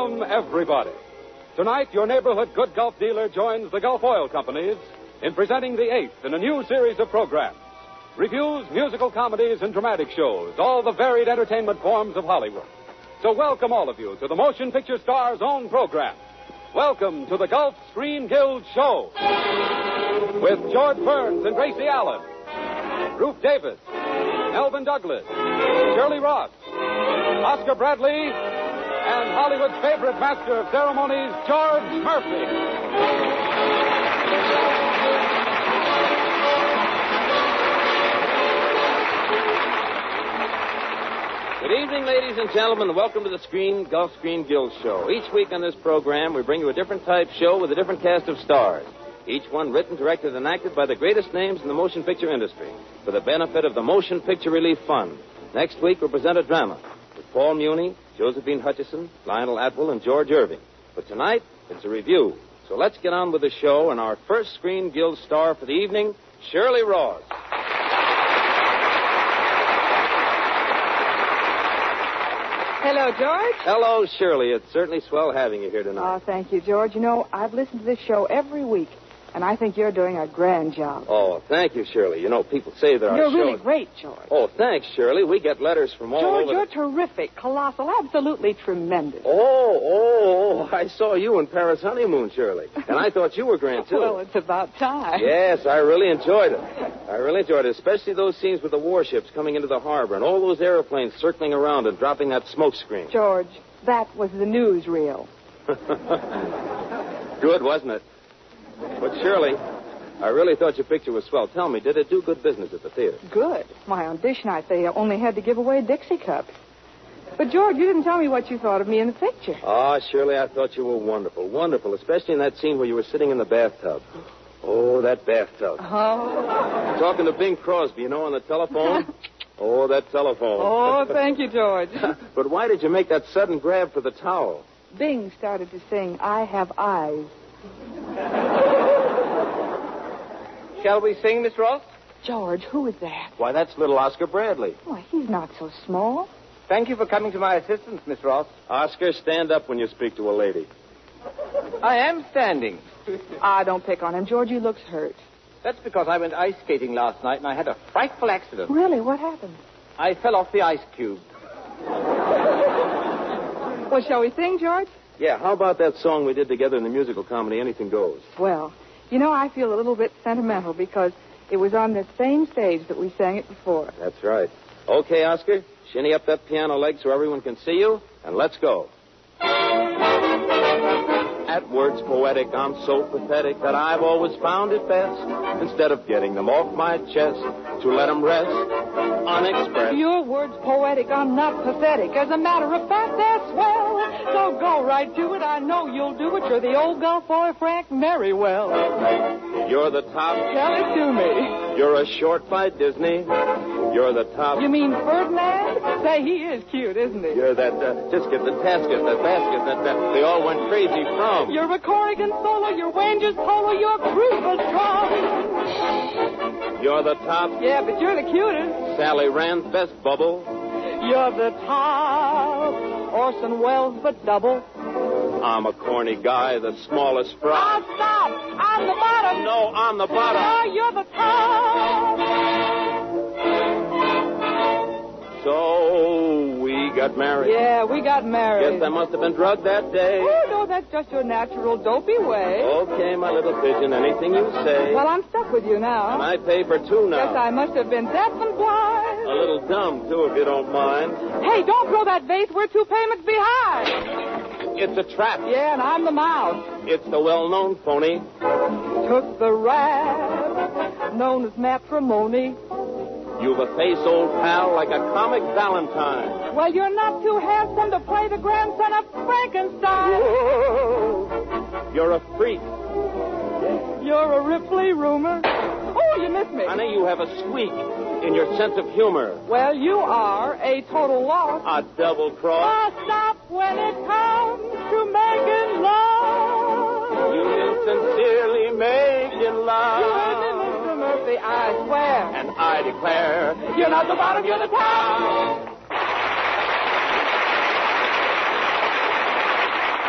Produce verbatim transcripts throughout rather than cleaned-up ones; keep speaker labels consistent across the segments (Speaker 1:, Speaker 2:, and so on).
Speaker 1: Welcome, everybody. Tonight, your neighborhood good Gulf dealer joins the Gulf Oil Companies in presenting the eighth in a new series of programs. Reviews, musical comedies, and dramatic shows, all the varied entertainment forms of Hollywood. So welcome all of you to the Motion Picture Star's own program. Welcome to the Gulf Screen Guild Show. With George Burns and Gracie Allen, Ruth Davis, Elvin Douglas, Shirley Ross, Oscar Bradley, and Hollywood's favorite master of ceremonies, George Murphy.
Speaker 2: Good evening, ladies and gentlemen, and welcome to the Screen Gulf Screen Guild Show. Each week on this program, we bring you a different type show with a different cast of stars. Each one written, directed, and acted by the greatest names in the motion picture industry for the benefit of the Motion Picture Relief Fund. Next week, we'll present a drama with Paul Muni, Josephine Hutchison, Lionel Atwill, and George Irving. But tonight, it's a review. So let's get on with the show, and our first Screen Guild star for the evening, Shirley Ross.
Speaker 3: Hello, George.
Speaker 2: Hello, Shirley. It's certainly swell having you here tonight.
Speaker 3: Oh, thank you, George. You know, I've listened to this show every week, and I think you're doing a grand job.
Speaker 2: Oh, thank you, Shirley. You know, people say that our
Speaker 3: You're
Speaker 2: show...
Speaker 3: really great, George.
Speaker 2: Oh, thanks, Shirley. We get letters from all
Speaker 3: George,
Speaker 2: over...
Speaker 3: you're
Speaker 2: the...
Speaker 3: terrific, colossal, absolutely tremendous.
Speaker 2: Oh, oh, oh, I saw you in Paris honeymoon, Shirley. And I thought you were grand, too.
Speaker 3: Well, it's about time.
Speaker 2: Yes, I really enjoyed it. I really enjoyed it, especially those scenes with the warships coming into the harbor and all those airplanes circling around and dropping that smoke screen.
Speaker 3: George, that was the newsreel.
Speaker 2: Good, wasn't it? But, Shirley, I really thought your picture was swell. Tell me, did it do good business at the theater?
Speaker 3: Good. My audition night, they only had to give away Dixie cups. But, George, you didn't tell me what you thought of me in the picture.
Speaker 2: Ah, Shirley, I thought you were wonderful, wonderful, especially in that scene where you were sitting in the bathtub. Oh, that bathtub.
Speaker 3: Oh.
Speaker 2: Talking to Bing Crosby, you know, on the telephone. Oh, that telephone.
Speaker 3: Oh, thank you, George.
Speaker 2: But why did you make that sudden grab for the towel?
Speaker 3: Bing started to sing, I Have Eyes.
Speaker 4: Shall we sing, Miss Ross?
Speaker 3: George, who is that?
Speaker 2: Why, that's little Oscar Bradley.
Speaker 3: Why, he's not so small.
Speaker 4: Thank you for coming to my assistance, Miss Ross.
Speaker 2: Oscar, stand up when you speak to a lady.
Speaker 4: I am standing.
Speaker 3: Ah, don't pick on him. George, he looks hurt.
Speaker 4: That's because I went ice skating last night and I had a frightful accident.
Speaker 3: Really? What happened?
Speaker 4: I fell off the ice cube.
Speaker 3: Well, shall we sing, George?
Speaker 2: Yeah, how about that song we did together in the musical comedy, Anything Goes?
Speaker 3: Well, you know, I feel a little bit sentimental because it was on the same stage that we sang it before.
Speaker 2: That's right. Okay, Oscar, shinny up that piano leg so everyone can see you, and let's go. At words poetic, I'm so pathetic that I've always found it best, instead of getting them off my chest, to let them rest unexpressed.
Speaker 3: Your words poetic, I'm not pathetic. As a matter of fact, they're swell. So go right to it. I know you'll do it. You're the old Gulf boy, Frank Merriwell.
Speaker 2: You're the top.
Speaker 3: Tell it to me.
Speaker 2: You're a short by Disney. You're the top.
Speaker 3: You mean Ferdinand? Say, he is cute, isn't he?
Speaker 2: You're that, uh, just get the tasket, that basket that uh, they all went crazy from.
Speaker 3: You're a Corrigan solo, you're Wanger's polo, you're Cruiser strong.
Speaker 2: You're the top.
Speaker 3: Yeah, but you're the cutest.
Speaker 2: Sally Rand's best bubble.
Speaker 3: You're the top. Orson Welles, but double.
Speaker 2: I'm a corny guy, the smallest fry.
Speaker 3: Ah, stop! I'm the bottom.
Speaker 2: No, I'm the bottom.
Speaker 3: Ah, you're the top.
Speaker 2: So we got married.
Speaker 3: Yeah, we got married.
Speaker 2: Guess I must have been drugged that day.
Speaker 3: Oh, no, that's just your natural dopey way.
Speaker 2: Okay, my little pigeon, anything you say.
Speaker 3: Well, I'm stuck with you now.
Speaker 2: And I pay for two now.
Speaker 3: Yes, I must have been deaf and blind.
Speaker 2: A little dumb, too, if you don't mind.
Speaker 3: Hey, don't throw that vase. We're two payments behind.
Speaker 2: It's a trap.
Speaker 3: Yeah, and I'm the mouse.
Speaker 2: It's the well-known phony.
Speaker 3: Took the rap, known as matrimony.
Speaker 2: You've a face, old pal, like a comic Valentine.
Speaker 3: Well, you're not too handsome to play the grandson of Frankenstein.
Speaker 2: Whoa. You're a freak.
Speaker 3: You're a Ripley rumor. Oh, you missed me.
Speaker 2: Honey, you have a squeak in your sense of humor.
Speaker 3: Well, you are a total loss.
Speaker 2: A double cross.
Speaker 3: Oh, stop when it comes to making love.
Speaker 2: You mean sincerely making love.
Speaker 3: You heard me, Mister Murphy, I swear.
Speaker 2: And I declare,
Speaker 3: you're not the bottom, you're the top.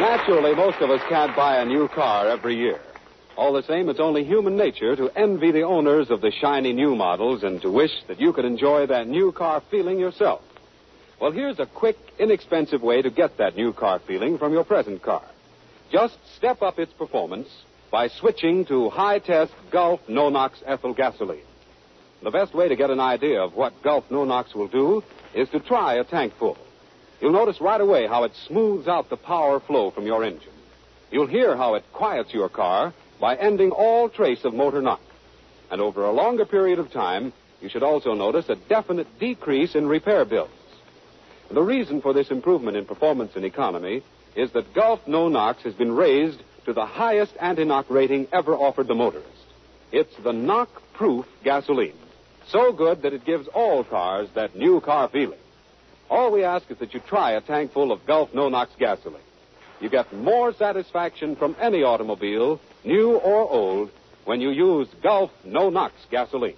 Speaker 1: Naturally, most of us can't buy a new car every year. All the same, it's only human nature to envy the owners of the shiny new models and to wish that you could enjoy that new car feeling yourself. Well, here's a quick, inexpensive way to get that new car feeling from your present car. Just step up its performance by switching to high-test Gulf No-Nox ethyl gasoline. The best way to get an idea of what Gulf No-Nox will do is to try a tank full. You'll notice right away how it smooths out the power flow from your engine. You'll hear how it quiets your car by ending all trace of motor knock. And over a longer period of time, you should also notice a definite decrease in repair bills. The reason for this improvement in performance and economy is that Gulf No-Nox has been raised to the highest anti-knock rating ever offered the motorist. It's the knock-proof gasoline. So good that it gives all cars that new car feeling. All we ask is that you try a tank full of Gulf No-Nox gasoline. You get more satisfaction from any automobile, new or old, when you use Gulf No-Nox gasoline.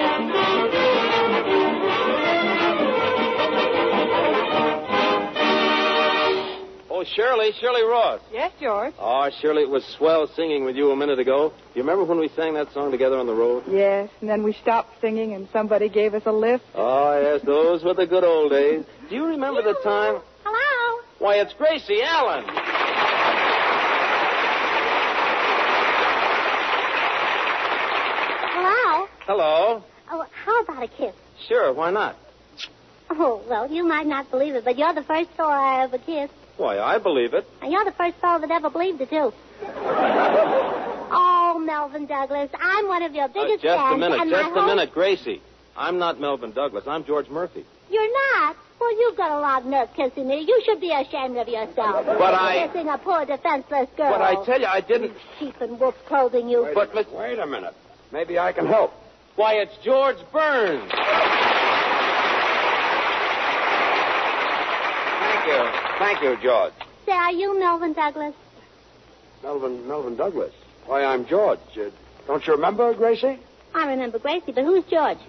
Speaker 2: Oh, Shirley, Shirley Ross.
Speaker 3: Yes, George?
Speaker 2: Oh, Shirley, it was swell singing with you a minute ago. Do you remember when we sang that song together on the road?
Speaker 3: Yes, and then we stopped singing and somebody gave us a lift.
Speaker 2: Oh, yes, those were the good old days. Do you remember the time?
Speaker 5: Hello?
Speaker 2: Why, it's Gracie Allen.
Speaker 5: Hello?
Speaker 2: Hello.
Speaker 5: Oh, how about a kiss?
Speaker 2: Sure, why not?
Speaker 5: Oh, well, you might not believe it, but you're the first fellow I ever kissed.
Speaker 2: Why, I believe it.
Speaker 5: And you're the first fellow that ever believed it, too. Oh, Melvin Douglas, I'm one of your
Speaker 2: Uh,
Speaker 5: biggest
Speaker 2: just
Speaker 5: fans.
Speaker 2: a minute,
Speaker 5: and
Speaker 2: just
Speaker 5: my
Speaker 2: a
Speaker 5: whole...
Speaker 2: minute, Gracie. I'm not Melvin Douglas. I'm George Murphy.
Speaker 5: You're not? Well, you've got a lot of nerve kissing me. You should be ashamed of yourself.
Speaker 2: But I-
Speaker 5: Kissing a poor defenseless girl.
Speaker 2: But I tell you, I didn't.
Speaker 5: Sheep and wolf clothing, you.
Speaker 6: Wait,
Speaker 2: But,
Speaker 6: a,
Speaker 2: Miss-
Speaker 6: wait a minute. Maybe I can help.
Speaker 2: Why, it's George Burns.
Speaker 6: Thank you. Thank you, George.
Speaker 5: Say, are you Melvin Douglas?
Speaker 6: Melvin Melvin Douglas. Why, I'm George. Uh, don't you remember, Gracie?
Speaker 5: I remember Gracie, but who's George?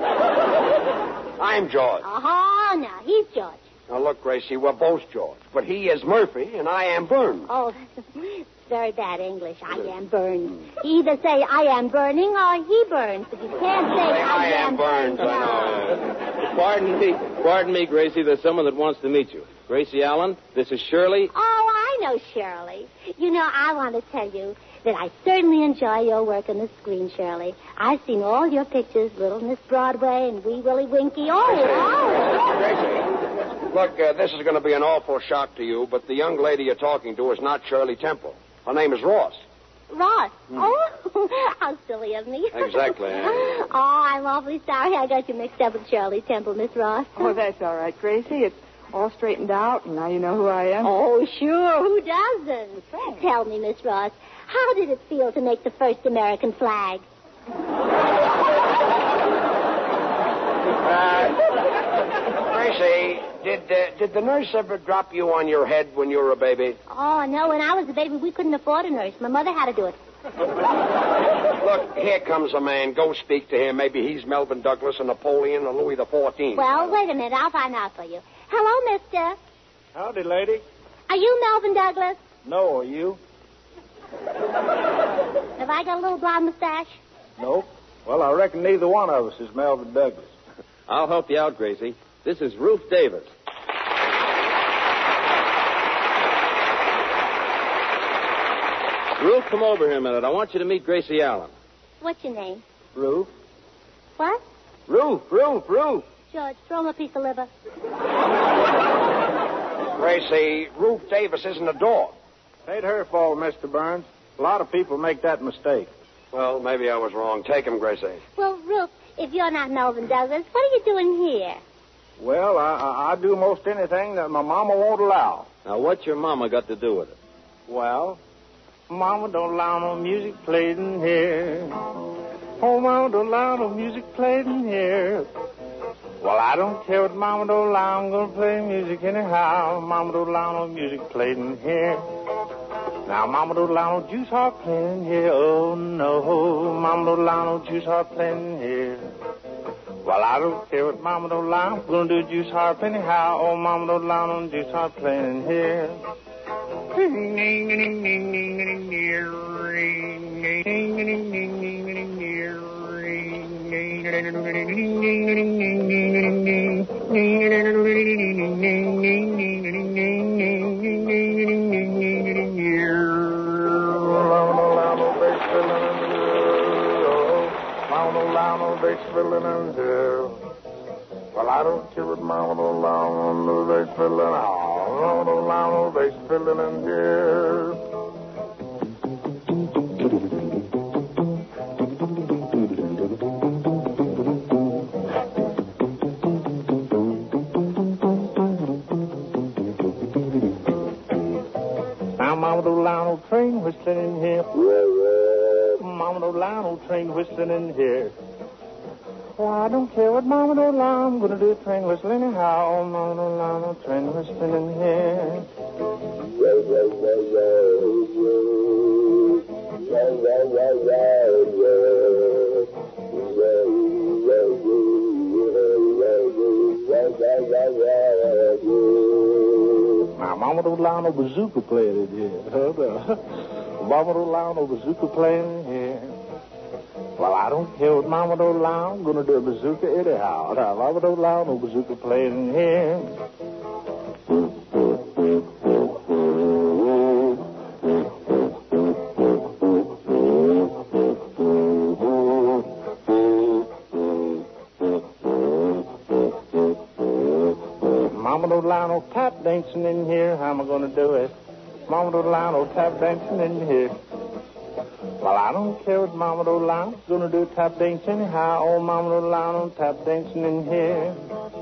Speaker 6: I'm George.
Speaker 5: Oh, no, he's George.
Speaker 6: Now, look, Gracie, we're both George. But he is Murphy, and I am Burns.
Speaker 5: Oh, that's very bad English. I am burned. You either say I am burning or he burns, but you can't say
Speaker 6: Say,
Speaker 5: I,
Speaker 6: I am burned.
Speaker 5: No.
Speaker 2: Uh, pardon me. Pardon me, Gracie. There's someone that wants to meet you. Gracie Allen, this is Shirley.
Speaker 5: Oh, I know Shirley. You know, I want to tell you that I certainly enjoy your work on the screen, Shirley. I've seen all your pictures, Little Miss Broadway and Wee Willie Winky. Oh, oh.
Speaker 6: Gracie, look, uh, this is going to be an awful shock to you, but the young lady you're talking to is not Shirley Temple. Her name is Ross.
Speaker 5: Ross. Oh, how silly of me.
Speaker 6: Exactly.
Speaker 5: Oh, I'm awfully sorry I got you mixed up with Shirley Temple, Miss Ross.
Speaker 3: Oh, that's all right, Gracie. It's all straightened out, and now you know who I am.
Speaker 5: Oh, sure. Who doesn't? Tell me, Miss Ross, how did it feel to make the first American flag?
Speaker 6: Uh, Gracie, did uh, did the nurse ever drop you on your head when you were a baby?
Speaker 5: Oh, no. When I was a baby, we couldn't afford a nurse. My mother had to do it.
Speaker 6: Look, here comes a man. Go speak to him. Maybe he's Melvin Douglas or Napoleon or Louis the fourteenth.
Speaker 5: Well, wait a minute. I'll find out for you. Hello, mister.
Speaker 7: Howdy, lady.
Speaker 5: Are you Melvin Douglas?
Speaker 7: No, are you?
Speaker 5: Have I got a little blonde mustache?
Speaker 7: Nope. Well, I reckon neither one of us is Melvin Douglas.
Speaker 2: I'll help you out, Gracie. This is Ruth Davis. Ruth, come over here a minute. I want you to meet Gracie Allen.
Speaker 5: What's your name?
Speaker 7: Ruth?
Speaker 5: What?
Speaker 7: Ruth, Ruth, Ruth.
Speaker 5: George, throw him a piece of liver.
Speaker 6: Gracie, Ruth Davis isn't a dog.
Speaker 7: Ain't her fault, Mister Burns. A lot of people make that mistake.
Speaker 6: Well, maybe I was wrong. Take him, Gracie.
Speaker 5: Well, Ruth, if you're not Melvin Douglas, what are you doing here?
Speaker 7: Well, I, I, I do most anything that my mama won't allow.
Speaker 2: Now, what's your mama got to do with it?
Speaker 7: Well, Mama don't allow no music played in here. Oh, Mama don't allow no music played in here. Well, I don't care what Mama don't allow. I'm going to play music anyhow. Mama don't allow no music played in here. Now, Mama don't allow no juice harp playing here. Oh, no. Mama don't allow no juice harp playing here. Well, I don't care what Mama don't allow. I'm going to do juice harp anyhow. Oh, Mama don't allow no juice harp playing here. Well, I don't care what Mama don't long on the bass fiddling. Oh, don't long on the bass fiddling here. Now, Mama don't long no train whistling in here. Mama don't long no train whistling in here. Well, I don't care what Mama don't allow. I'm going to do a train whistle anyhow. Mama don't allow no train whistling in here. Now, Mama don't allow no bazooka playing in here. Mama don't allow no bazooka playing in here. Well, I don't care what Mama don't allow. I'm going to do a bazooka anyhow. Now, Mama don't allow no bazooka playing in here. Mama don't allow no tap dancing in here. How am I going to do it? Mama don't allow no tap dancing in here. Well, I don't care what Mama don't allow. I'm going to do tap dance anyhow. Oh, Mama don't allow no tap dancing in here.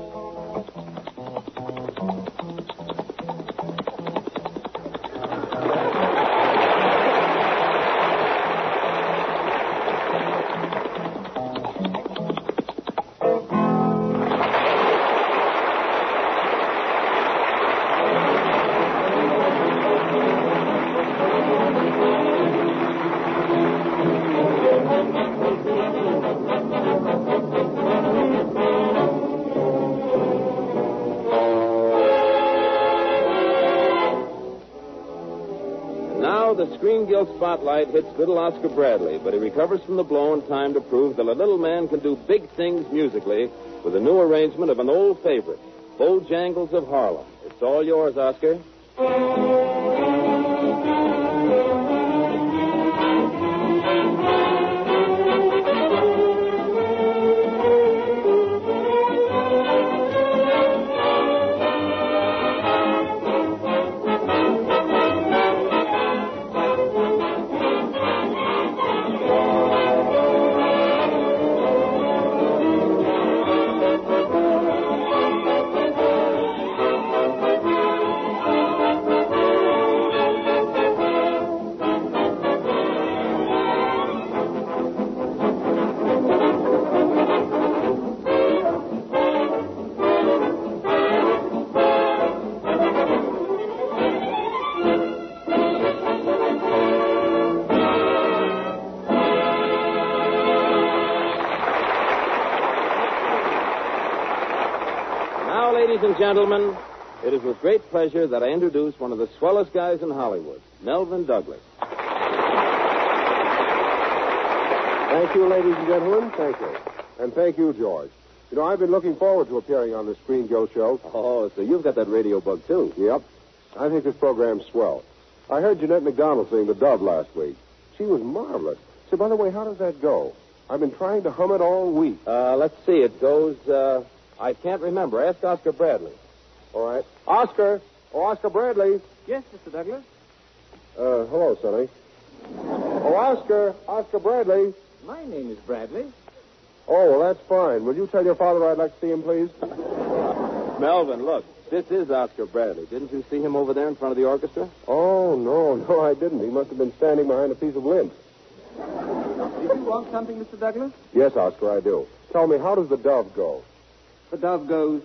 Speaker 2: The Screen Guild spotlight hits little Oscar Bradley, but he recovers from the blow in time to prove that a little man can do big things musically with a new arrangement of an old favorite, Bojangles of Harlem. It's all yours, Oscar. Ladies and gentlemen, it is with great pleasure that I introduce one of the swellest guys in Hollywood, Melvyn Douglas.
Speaker 8: Thank you, ladies and gentlemen. Thank you. And thank you, George. You know, I've been looking forward to appearing on the Screen Go show.
Speaker 2: Oh, so you've got that radio bug, too.
Speaker 8: Yep. I think this program's swell. I heard Jeanette McDonald sing The Dove last week. She was marvelous. So, by the way, how does that go? I've been trying to hum it all week.
Speaker 2: Uh, let's see. It goes, uh... I can't remember. Ask Oscar Bradley.
Speaker 8: All right. Oscar. Oh, Oscar Bradley.
Speaker 4: Yes, Mister Douglas?
Speaker 8: Uh, hello, Sonny. Oh, Oscar. Oscar Bradley.
Speaker 4: My name is Bradley.
Speaker 8: Oh, well, that's fine. Will you tell your father I'd like to see him, please?
Speaker 2: Melvin, look. This is Oscar Bradley. Didn't you see him over there in front of the orchestra?
Speaker 8: Oh, no, no, I didn't. He must have been standing behind a piece of lint.
Speaker 4: Did you want something, Mister Douglas?
Speaker 8: Yes, Oscar, I do. Tell me, how does the dove go?
Speaker 4: The dove goes...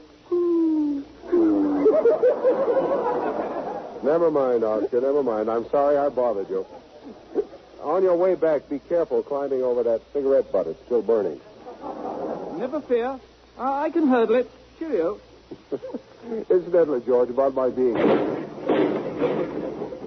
Speaker 8: Never mind, Oscar, never mind. I'm sorry I bothered you. On your way back, be careful climbing over that cigarette butt. It's still burning.
Speaker 4: Never fear. Uh, I can hurdle it. Cheerio.
Speaker 8: Incidentally, George, about my being...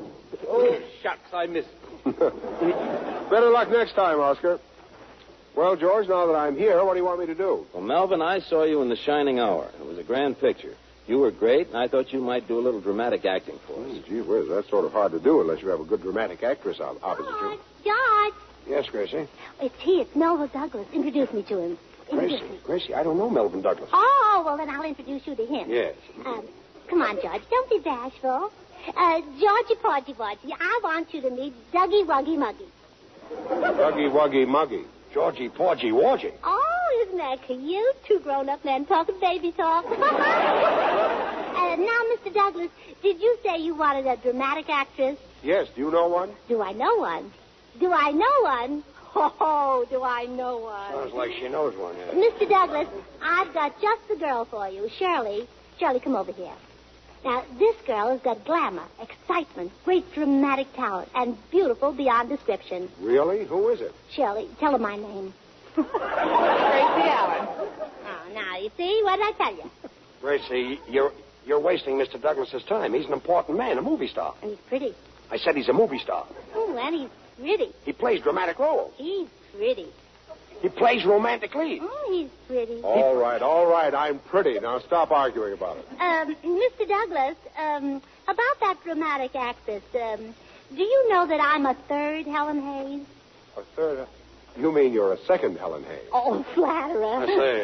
Speaker 9: I missed.
Speaker 8: Better luck next time, Oscar. Well, George, now that I'm here, what do you want me to do?
Speaker 2: Well, Melvin, I saw you in The Shining Hour. It was a grand picture. You were great, and I thought you might do a little dramatic acting for us.
Speaker 8: Oh, gee whiz, that's sort of hard to do unless you have a good dramatic actress op- opposite you.
Speaker 5: George, George.
Speaker 6: Yes, Gracie?
Speaker 5: It's he. It's Melvin Douglas. Introduce me to him. Introduce
Speaker 6: Gracie,
Speaker 5: me.
Speaker 6: Gracie, I don't know Melvin Douglas.
Speaker 5: Oh, well, then I'll introduce you to him.
Speaker 6: Yes.
Speaker 5: Um, come on, George. Don't be bashful. Uh, Georgie Porgy Porgy, I want you to meet Dougie Wuggy Muggy.
Speaker 8: Dougie Wuggy Muggy.
Speaker 6: Georgie Porgy Wargy.
Speaker 5: Oh, isn't that cute? Two grown-up men talking baby talk. uh, now, Mister Douglas, did you say you wanted a dramatic actress?
Speaker 8: Yes, do you know one?
Speaker 5: Do I know one? Do I know one? Oh, do I know one?
Speaker 6: Sounds like she knows one, yeah.
Speaker 5: Mister Douglas, I've got just the girl for you. Shirley. Shirley, come over here. Now, this girl has got glamour, excitement, great dramatic talent, and beautiful beyond description.
Speaker 8: Really? Who is it?
Speaker 5: Shirley, tell her my name.
Speaker 3: Gracie Allen.
Speaker 5: Oh, now, you see? What did I tell you?
Speaker 6: Gracie, you're you're wasting Mister Douglas's time. He's an important man, a movie star.
Speaker 5: And he's pretty.
Speaker 6: I said he's a movie star.
Speaker 5: Oh, and he's pretty.
Speaker 6: He plays dramatic roles.
Speaker 5: He's pretty.
Speaker 6: He plays romantic leads.
Speaker 5: Oh, he's pretty.
Speaker 8: All right, all right. I'm pretty. Now stop arguing about it.
Speaker 5: Um, Mister Douglas, um, about that dramatic actress, um, do you know that I'm a third Helen Hayes?
Speaker 8: A third. You mean you're a second Helen Hayes?
Speaker 5: Oh, flatterer.
Speaker 6: I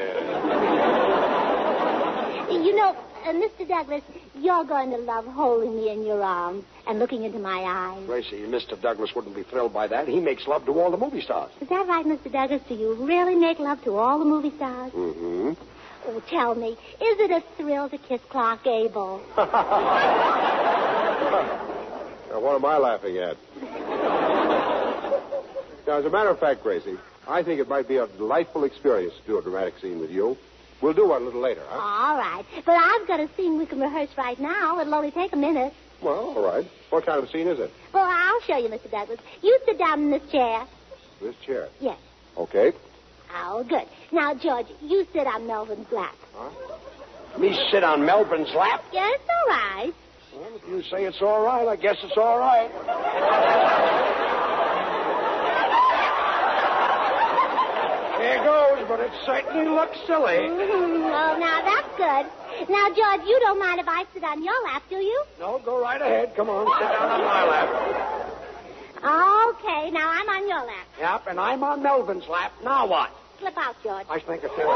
Speaker 6: say.
Speaker 5: You know, uh, Mister Douglas, you're going to love holding me in your arms and looking into my eyes.
Speaker 6: Gracie, Mister Douglas wouldn't be thrilled by that. He makes love to all the movie stars.
Speaker 5: Is that right, Mister Douglas? Do you really make love to all the movie stars?
Speaker 8: Mm-hmm.
Speaker 5: Oh, tell me, is it a thrill to kiss Clark Gable?
Speaker 8: Now, what am I laughing at? Now, as a matter of fact, Gracie, I think it might be a delightful experience to do a dramatic scene with you. We'll do one a little later, huh?
Speaker 5: All right. But I've got a scene we can rehearse right now. It'll only take a minute.
Speaker 8: Well, all right. What kind of scene is it?
Speaker 5: Well, I'll show you, Mister Douglas. You sit down in this chair.
Speaker 8: This chair.
Speaker 5: Yes.
Speaker 8: Okay.
Speaker 5: Oh, good. Now, George, you sit on Melvin's lap.
Speaker 8: Huh?
Speaker 6: Me sit on Melvin's lap?
Speaker 5: Yes, all right.
Speaker 6: Well, if you say it's all right, I guess it's all right. There goes, but it certainly looks silly.
Speaker 5: Mm-hmm. Oh, now that's good. Now, George, you don't mind if I sit on your lap, do you?
Speaker 6: No, go right ahead. Come on, sit down on my lap.
Speaker 5: Okay, now I'm on your lap.
Speaker 6: Yep, and I'm on Melvin's lap. Now what?
Speaker 5: Slip out, George.
Speaker 6: I think it's...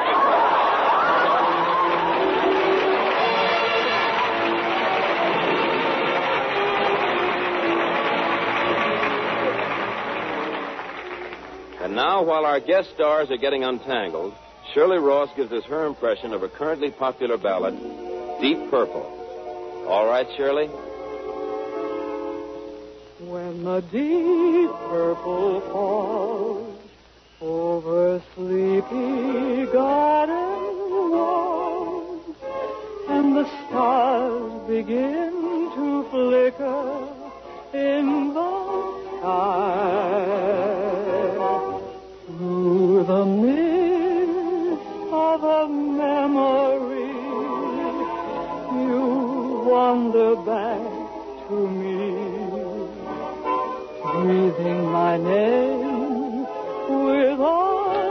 Speaker 2: And now, while our guest stars are getting untangled, Shirley Ross gives us her impression of a currently popular ballad, Deep Purple. All right, Shirley?
Speaker 3: When the deep purple falls over sleepy garden walls, and the stars begin to flicker in the sky, through the mist of a memory, you wander back to me, breathing my name with a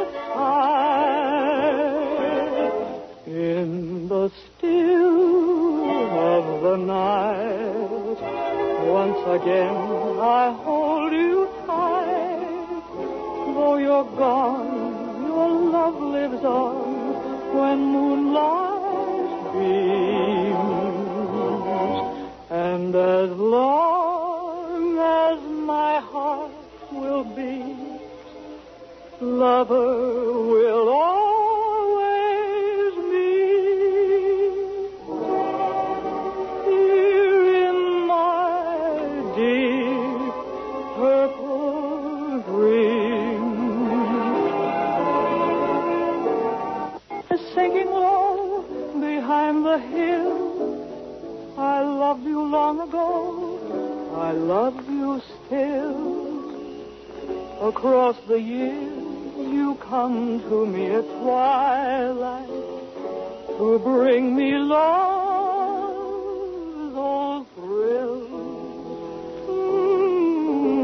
Speaker 3: sigh. In the still of the night, once again I hold you tight. Though you're gone, your love lives on when moonlight beams. And as long as my heart will beat, lover will always meet. Here in my deep purple dream, sinking low behind the hill, I loved you long ago, I love you still. Across the years, you come to me at twilight to bring me love's old thrill. Mm,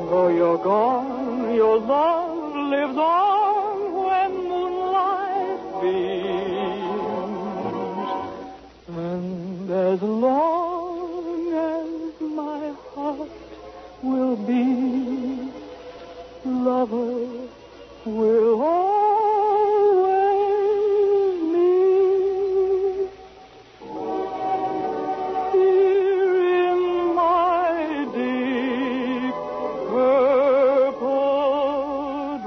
Speaker 3: Though you're gone, your love lives on when moonlight beams. And as long as my heart will beat, lover will always meet. Here in my deep purple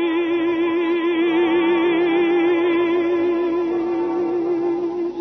Speaker 3: dreams.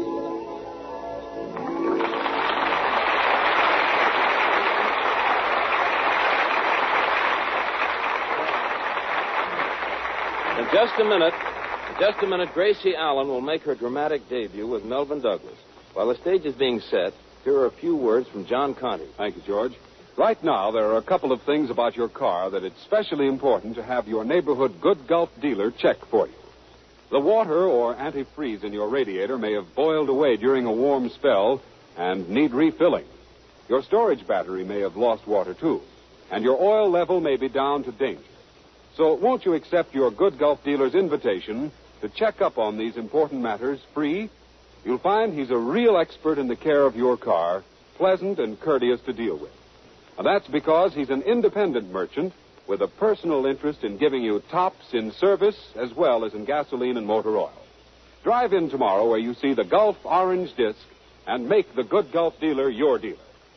Speaker 2: In just a minute, in just a minute, Gracie Allen will make her dramatic debut with Melvin Douglas. While the stage is being set, here are a few words from John Conte.
Speaker 1: Thank you, George. Right now, there are a couple of things about your car that it's especially important to have your neighborhood Good Gulf dealer check for you. The water or antifreeze in your radiator may have boiled away during a warm spell and need refilling. Your storage battery may have lost water, too, and your oil level may be down to danger. So won't you accept your Good Gulf dealer's invitation to check up on these important matters free? You'll find he's a real expert in the care of your car, pleasant and courteous to deal with. And that's because he's an independent merchant with a personal interest in giving you tops in service as well as in gasoline and motor oil. Drive in tomorrow where you see the Gulf orange disc and make the Good Gulf dealer your dealer.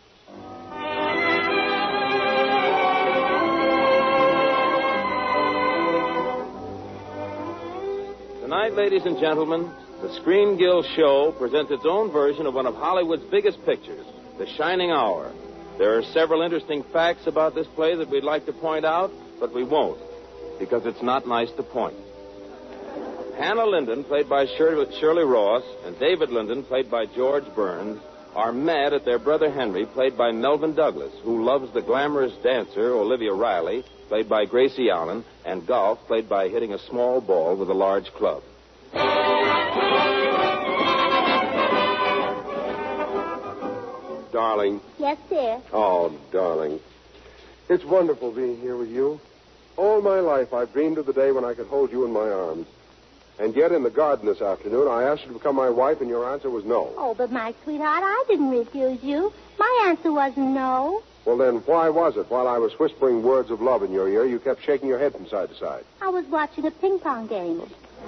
Speaker 2: Tonight, ladies and gentlemen, the Screen Guild Show presents its own version of one of Hollywood's biggest pictures, The Shining Hour. There are several interesting facts about this play that we'd like to point out, but we won't, because it's not nice to point. Hannah Linden, played by Shirley, Shirley Ross, and David Linden, played by George Burns, are mad at their brother Henry, played by Melvin Douglas, who loves the glamorous dancer Olivia Riley, played by Gracie Allen, and golf, played by hitting a small ball with a large club.
Speaker 8: Darling.
Speaker 5: Yes, dear.
Speaker 8: Oh, darling. It's wonderful being here with you. All my life I've dreamed of the day when I could hold you in my arms. And yet in the garden this afternoon I asked you to become my wife and your answer was no.
Speaker 5: Oh, but my sweetheart, I didn't refuse you. My answer wasn't no.
Speaker 8: Well, then why was it while I was whispering words of love in your ear, you kept shaking your head from side to side?
Speaker 5: I was watching a ping pong game.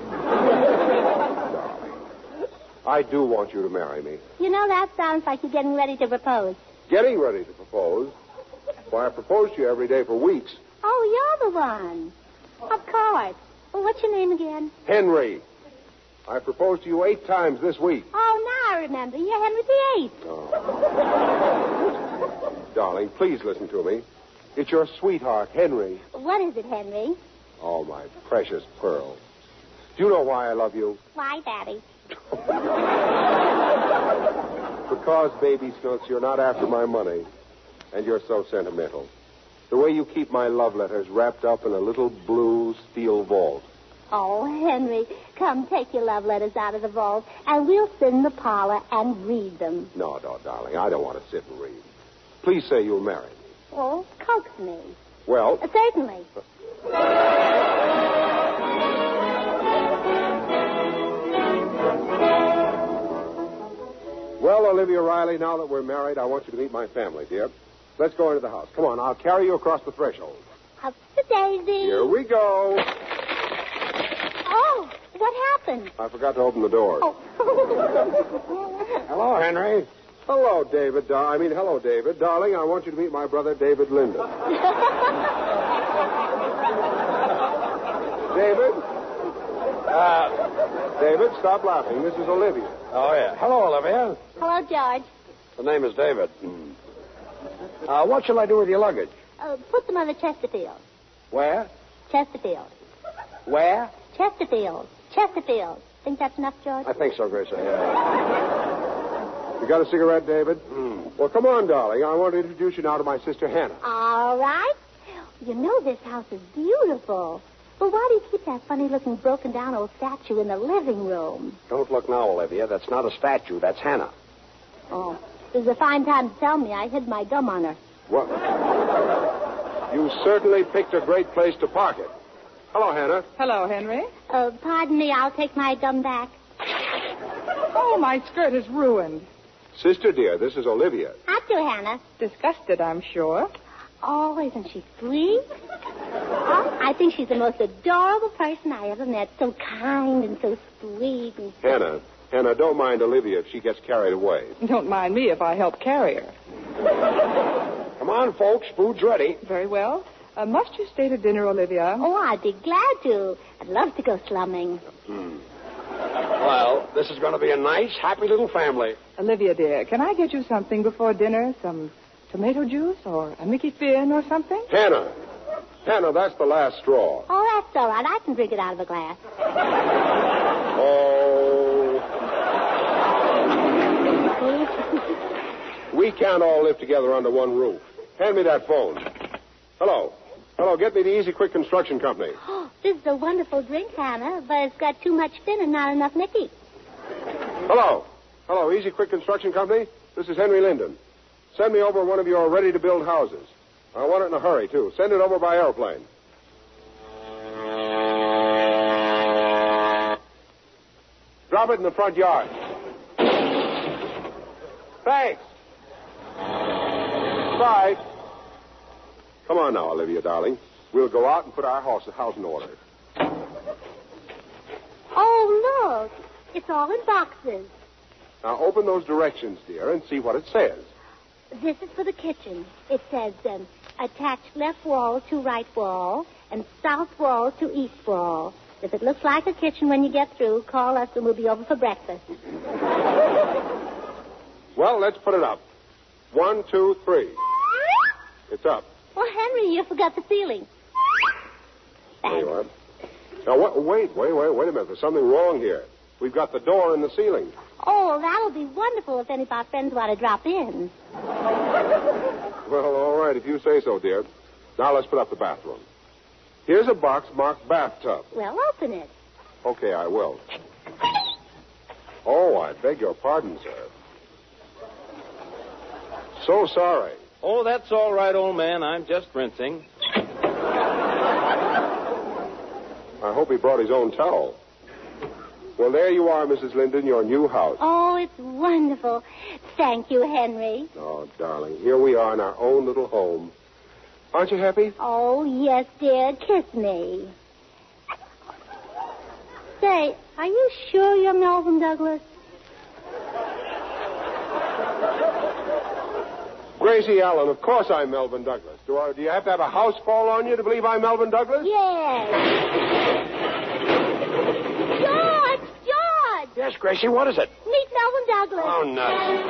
Speaker 8: I do want you to marry me.
Speaker 5: You know, that sounds like you're getting ready to propose.
Speaker 8: Getting ready to propose? Why, I proposed to you every day for weeks.
Speaker 5: Oh, you're the one. Of course. Well, what's your name again?
Speaker 8: Henry. I proposed to you eight times this week.
Speaker 5: Oh, now I remember. You're Henry the Eighth.
Speaker 8: Oh. Darling, please listen to me. It's your sweetheart, Henry.
Speaker 5: What is it, Henry?
Speaker 8: Oh, my precious pearl. Do you know why I love you?
Speaker 5: Why, Daddy?
Speaker 8: Because, baby Snooks, you're not after my money. And you're so sentimental. The way you keep my love letters wrapped up in a little blue steel vault.
Speaker 5: Oh, Henry, come take your love letters out of the vault, and we'll sit in the parlor and read them.
Speaker 8: No, no, darling, I don't want to sit and read. Please say you'll marry me.
Speaker 5: Oh, coax me.
Speaker 8: Well?
Speaker 5: Uh, certainly.
Speaker 8: Well, Olivia Riley, now that we're married, I want you to meet my family, dear. Let's go into the house. Come on, I'll carry you across the threshold.
Speaker 5: Up the daisy.
Speaker 8: Here we go.
Speaker 5: Oh, what happened?
Speaker 8: I forgot to open the door.
Speaker 5: Oh.
Speaker 8: Hello, Henry. Hello, David. Dar- I mean, hello, David. Darling, I want you to meet my brother, David Linden. David? Uh, David, stop laughing. This is Olivia.
Speaker 6: Oh, yeah. Hello, Olivia.
Speaker 5: Hello, George.
Speaker 6: The name is David. Mm. Uh, what shall I do with your luggage?
Speaker 5: Uh, put them on the Chesterfield.
Speaker 6: Where?
Speaker 5: Chesterfield.
Speaker 6: Where?
Speaker 5: Chesterfield. Chesterfield. Think that's enough, George?
Speaker 6: I think so, Gracie. Yeah.
Speaker 8: You got a cigarette, David?
Speaker 6: Mm.
Speaker 8: Well, come on, darling. I want to introduce you now to my sister, Hannah.
Speaker 5: All right. You know this house is beautiful. But why do you keep that funny-looking, broken-down old statue in the living room?
Speaker 6: Don't look now, Olivia. That's not a statue. That's Hannah.
Speaker 5: Oh, this is a fine time to tell me. I hid my gum on her.
Speaker 8: What? You certainly picked a great place to park it. Hello, Hannah.
Speaker 3: Hello, Henry.
Speaker 5: Uh, pardon me, I'll take my gum back.
Speaker 3: Oh, my skirt is ruined.
Speaker 8: Sister dear, this is Olivia.
Speaker 5: How do, Hannah?
Speaker 3: Disgusted, I'm sure.
Speaker 5: Oh, isn't she sweet? Oh, I think she's the most adorable person I ever met. So kind and so sweet. And...
Speaker 8: Hannah, Hannah, don't mind Olivia if she gets carried away.
Speaker 3: Don't mind me if I help carry her.
Speaker 8: Come on, folks. Food's ready.
Speaker 3: Very well. Uh, must you stay to dinner, Olivia?
Speaker 5: Oh, I'd be glad to. I'd love to go slumming.
Speaker 8: Hmm. Well, this is going to be a nice, happy little family.
Speaker 3: Olivia, dear, can I get you something before dinner? Some tomato juice or a Mickey Finn or something?
Speaker 8: Hannah. Hannah, that's the last straw.
Speaker 5: Oh, that's all right. I can drink it out of a glass.
Speaker 8: Oh. We can't all live together under one roof. Hand me that phone. Hello. Hello, get me the Easy Quick Construction Company.
Speaker 5: Oh, this is a wonderful drink, Hannah, but it's got too much Finn and not enough Mickey.
Speaker 8: Hello. Hello, Easy Quick Construction Company. This is Henry Linden. Send me over one of your ready-to-build houses. I want it in a hurry, too. Send it over by airplane. Drop it in the front yard. Thanks. Bye. Come on now, Olivia, darling. We'll go out and put our house, house in order.
Speaker 5: Oh, look. It's all in boxes.
Speaker 8: Now, open those directions, dear, and see what it says.
Speaker 5: This is for the kitchen. It says, um, attach left wall to right wall and south wall to east wall. If it looks like a kitchen when you get through, call us and we'll be over for breakfast.
Speaker 8: Well, let's put it up. One, two, three. It's up.
Speaker 5: Oh, Henry, you forgot the ceiling.
Speaker 8: There you are. Now, what, wait, wait, wait, wait a minute. There's something wrong here. We've got the door in the ceiling.
Speaker 5: Oh, that'll be wonderful if any of our friends want to drop in.
Speaker 8: Well, all right, if you say so, dear. Now let's put up the bathroom. Here's a box marked bathtub.
Speaker 5: Well, open it.
Speaker 8: Okay, I will. Oh, I beg your pardon, sir. So sorry.
Speaker 2: Oh, that's all right, old man. I'm just rinsing.
Speaker 8: I hope he brought his own towel. Well, there you are, Missus Linden, your new house.
Speaker 5: Oh, it's wonderful. Thank you, Henry.
Speaker 8: Oh, darling, here we are in our own little home. Aren't you happy?
Speaker 5: Oh, yes, dear. Kiss me. Say, are you sure you're Melvin Douglas?
Speaker 8: Gracie Allen, of course I'm Melvin Douglas. Do, I, do you have to have a house fall on you to believe I'm Melvin Douglas?
Speaker 5: Yes. George! George!
Speaker 6: Yes, Gracie, what is it?
Speaker 5: Meet Melvin Douglas.
Speaker 6: Oh, nuts.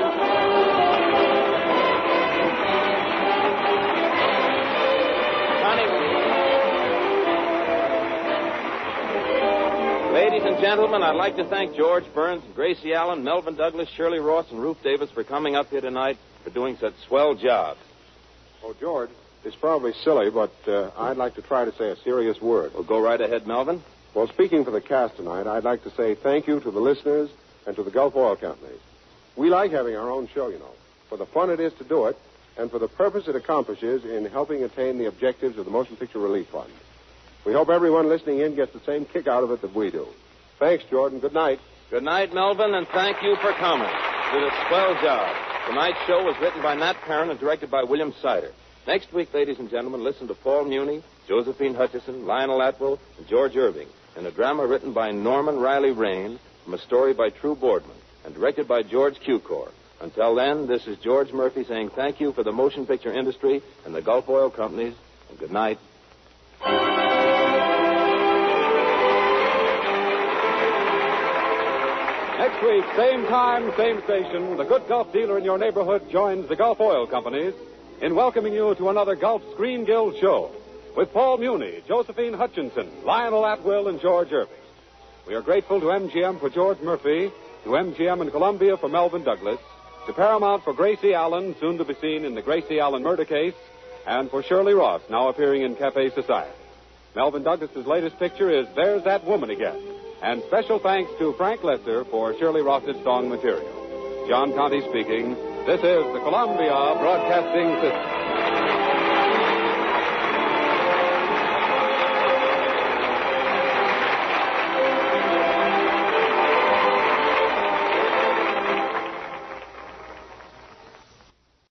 Speaker 2: Ladies and gentlemen, I'd like to thank George Burns, Gracie Allen, Melvin Douglas, Shirley Ross, and Ruth Davis for coming up here tonight for doing such swell jobs.
Speaker 8: Oh, George, it's probably silly, but uh, I'd like to try to say a serious word.
Speaker 2: Well, go right ahead, Melvin.
Speaker 8: Well, speaking for the cast tonight, I'd like to say thank you to the listeners and to the Gulf Oil Company. We like having our own show, you know, for the fun it is to do it and for the purpose it accomplishes in helping attain the objectives of the Motion Picture Relief Fund. We hope everyone listening in gets the same kick out of it that we do. Thanks, Jordan. Good night.
Speaker 2: Good night, Melvin, and thank you for coming. You did a swell job. Tonight's show was written by Nat Parent and directed by William Sider. Next week, ladies and gentlemen, listen to Paul Muni, Josephine Hutchison, Lionel Atwill, and George Irving in a drama written by Norman Riley Rain from a story by True Boardman and directed by George Cukor. Until then, this is George Murphy saying thank you for the motion picture industry and the Gulf Oil Companies, and good night.
Speaker 1: Next week, same time, same station, the good Gulf dealer in your neighborhood joins the Gulf Oil Companies in welcoming you to another Gulf Screen Guild show with Paul Muni, Josephine Hutchinson, Lionel Atwill, and George Irving. We are grateful to M G M for George Murphy, to M G M and Columbia for Melvin Douglas, to Paramount for Gracie Allen, soon to be seen in the Gracie Allen murder case, and for Shirley Ross, now appearing in Cafe Society. Melvin Douglas's latest picture is There's That Woman Again. And special thanks to Frank Lester for Shirley Ross's song material. John Conte speaking. This is the Columbia Broadcasting System.